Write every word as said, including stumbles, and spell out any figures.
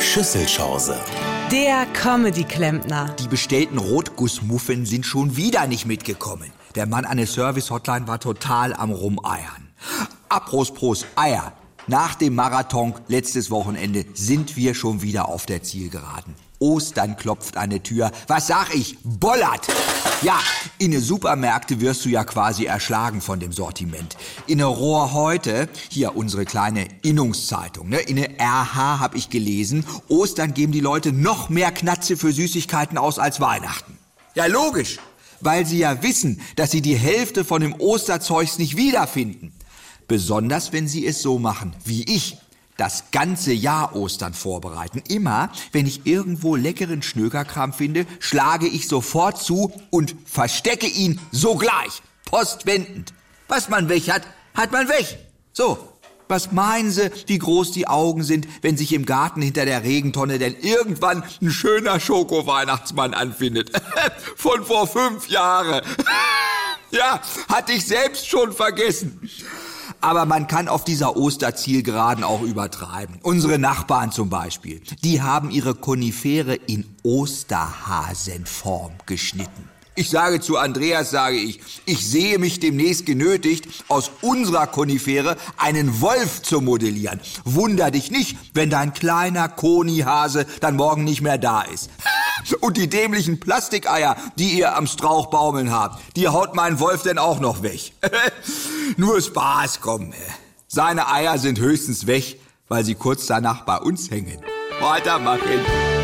Schüsselchance. Der Comedy-Klempner. Die bestellten Rotgussmuffin sind schon wieder nicht mitgekommen. Der Mann an der Service-Hotline war total am Rumeiern. Apros Pros Eier. Nach dem Marathon letztes Wochenende sind wir schon wieder auf der Zielgeraden. Ostern klopft an der Tür. Was sag ich? Bollert! Ja, in den Supermärkte wirst du ja quasi erschlagen von dem Sortiment. In der Rohr heute, hier unsere kleine Innungszeitung, ne? In der R H habe ich gelesen, Ostern geben die Leute noch mehr Knatze für Süßigkeiten aus als Weihnachten. Ja, logisch, weil sie ja wissen, dass sie die Hälfte von dem Osterzeugs nicht wiederfinden. Besonders, wenn sie es so machen, wie ich. Das ganze Jahr Ostern vorbereiten. Immer, wenn ich irgendwo leckeren Schnökerkram finde, schlage ich sofort zu und verstecke ihn sogleich. Postwendend. Was man weg hat, hat man weg. So, was meinen Sie, wie groß die Augen sind, wenn sich im Garten hinter der Regentonne denn irgendwann ein schöner Schoko-Weihnachtsmann anfindet? Von vor fünf Jahren. Ja, hatte ich selbst schon vergessen. Aber man kann auf dieser Osterzielgeraden auch übertreiben. Unsere Nachbarn zum Beispiel, die haben ihre Konifere in Osterhasenform geschnitten. Ich sage zu Andreas, sage ich, ich sehe mich demnächst genötigt, aus unserer Konifere einen Wolf zu modellieren. Wunder dich nicht, wenn dein kleiner Konihase dann morgen nicht mehr da ist. Und die dämlichen Plastikeier, die ihr am Strauch baumeln habt, die haut mein Wolf denn auch noch weg. Nur Spaß, komm. Seine Eier sind höchstens weg, weil sie kurz danach bei uns hängen. Weitermachen.